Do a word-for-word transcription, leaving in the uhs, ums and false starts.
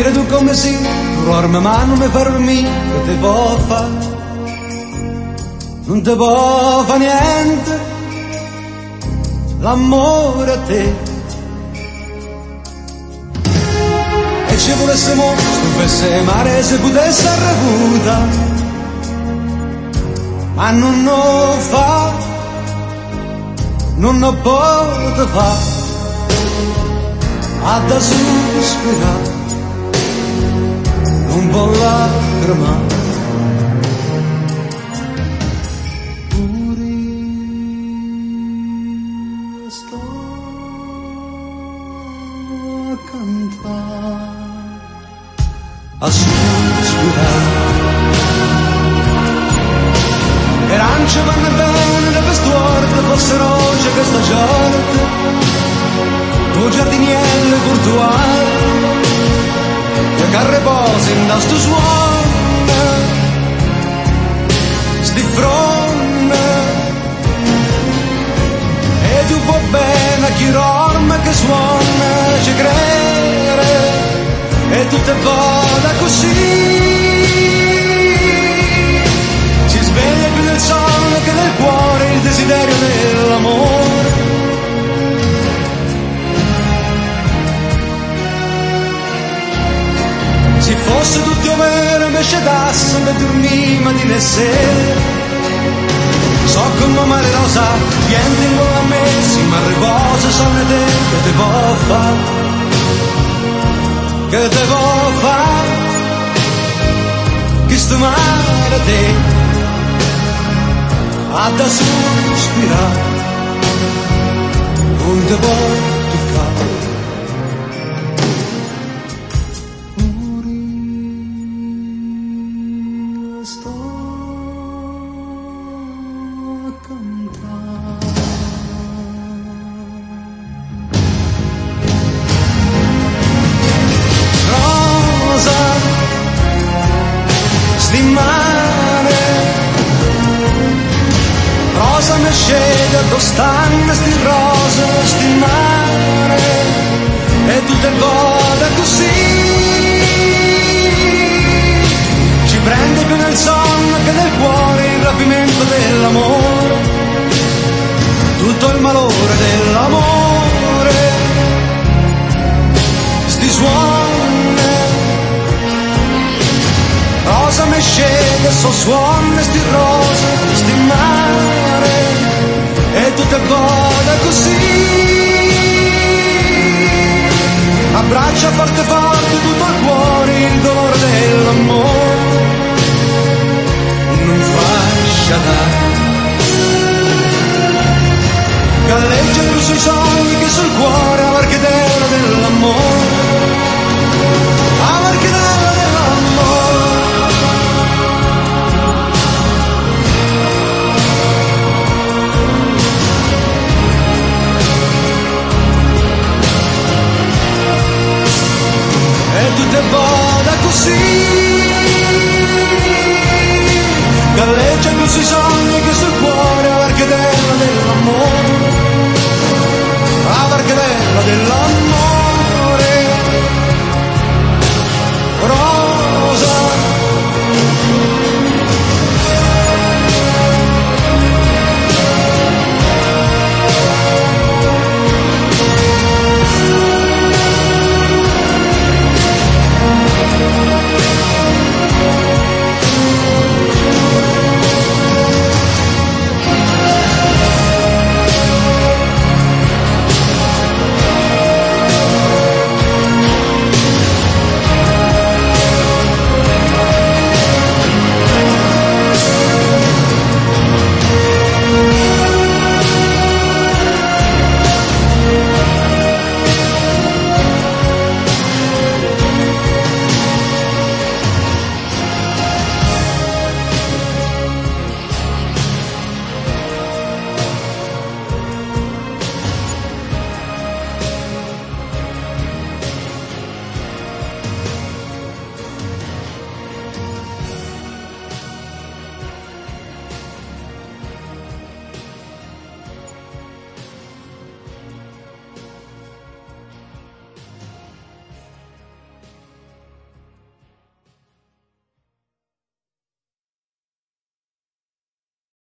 dire tu come sì, dorme ma non mi fermi, che te può fa? Non te può fa niente, l'amore a te. E ci volessimo, stupesse mare se potesse arrevuta, ma non lo fa, non lo può fa. Ha da sospirare, non può lacrimare. Pure io sto a cantare, a sospirare. E l'ance vanno bene, le vestuarde fossero oggi questa giornata. Tu giardiniere virtuale, che carre posi in da sto suono, sti fronte, e tu può bene chi dorme che suona, ci crede, e tu te vada così, si sveglia più del sonno che del cuore il desiderio dell'amore. Se fosse tutto vero mi scedasse mi dormiva di ne sera. So come mare rosa viene in gola a me, si mi riposa sono te che te può fare, che te può fare, che sto mare a te ha da sospirare, non te può toccare. Sto a cantare. Rosa, sti mare, rosa mi scende, dove stanno sti rose, sti mare, e tu te vada così. Prende più nel sonno che nel cuore il rapimento dell'amore, tutto il malore dell'amore, sti suoni, rosa mi scende, so suoni, sti rose, sti mare, e tutto è buona così, abbraccia forte forte tutto il cuore il dolore dell'amore.